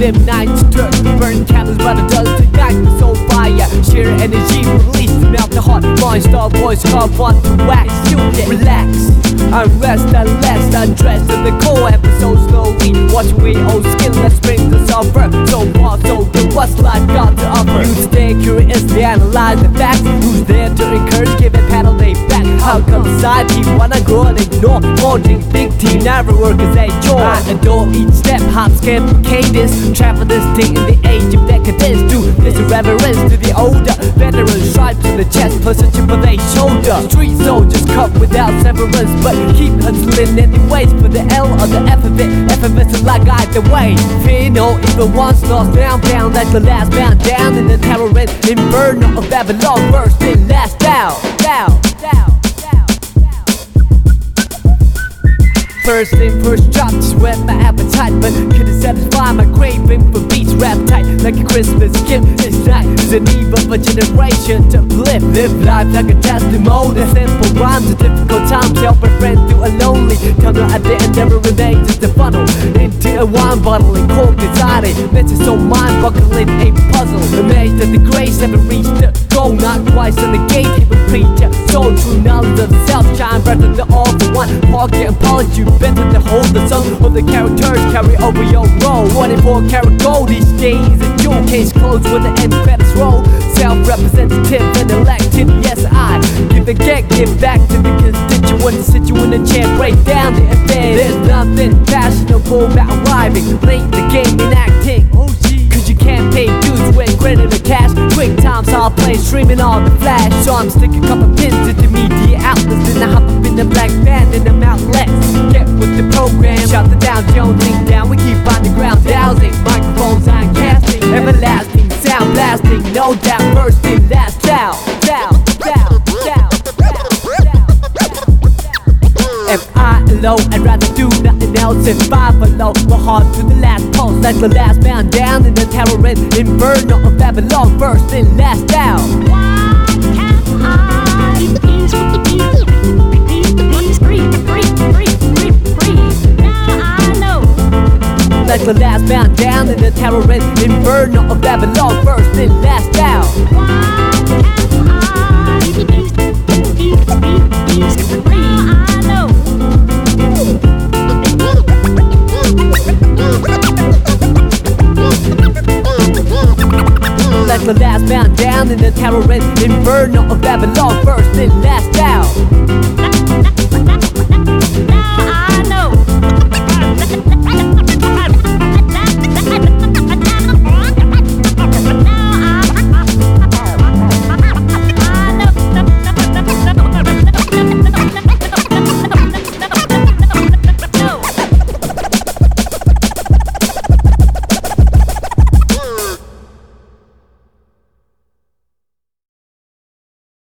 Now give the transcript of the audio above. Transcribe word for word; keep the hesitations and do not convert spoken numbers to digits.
dim nights, dirt, burn candles by the dozen tonight. With soul fire, sheer energy released to melt the heart. Mind star voice, hard fun to wax. You get relax, unrest, unless undressed in the core episode slowly. Wash away old skin, let's bring the suffer. So far, so good, what's life got to offer? You stay curiously analyze the facts. Who's there to encourage, give it paddle they back? How come society wanna grow and ignore? Holding big team, never work as a chore. I adore each step, hop, skip, cadence. Travel this thing in the age of decadence. Do this reverence to the older veterans. Stripes on the chest, plus a chip on their shoulder. Street soldiers cut without severance, but keep hustling anyways for the L or the F of it. F of it's like either way. Fear no evil once lost, down, down like the last man down in the terror and inferno of Babylon. First in, last down, down, down. First in, first drop, just whet my appetite, but couldn't satisfy my craving for beats. Rap tight like a Christmas gift. This night is an eve of a generation to uplift. Live life like a testimony. Simple rhymes at difficult times, help a friend through a lonely tunnel. At the end, never remains just a funnel into a wine bottle and cork inside it. Mental so mind-boggling, a puzzle. Amazed that the grace haven't reached the goal. Not twice on the gate, even preacher. So true knowledge of self, shine brighter than all for one. Pocket and polish you better to hold the sun. All the characters carry over your role. twenty-four karat gold these days. A jewel case closed with the end credits roll. Self-representative and elected, yes I give the get, give back to the constituents. Sit you in a chair, break down the affair. There's nothing fashionable about rhyming. Play the game and acting. Cause you can't pay dues with credit or cash. Quick times I'll play, streaming on the flash. So I'm sticking a couple pins into media outlets. Then I hop up in the black band and I'm outlets. Get with the program, shut the Dow Jones thing down. We keep on the ground dowsing. Microphones on casting, everlasting sound blasting. No doubt, first in, last down, down, down, down, down, down. If I alone, I'd rather do nothing else. If I below, go hard to the last pulse. Like the last man down in the terror and inferno of Babylon. First in, last down. Why can't I be peaceful, peace, peace, peace, free, free, free, free, free? Now I know. Like the last man down in the terror and inferno of Babylon. First in, last down. Why can't I be peace, peace, peace, peace, free? Now I know. Like the last man down in the terror and inferno of Babylon. First in, last down.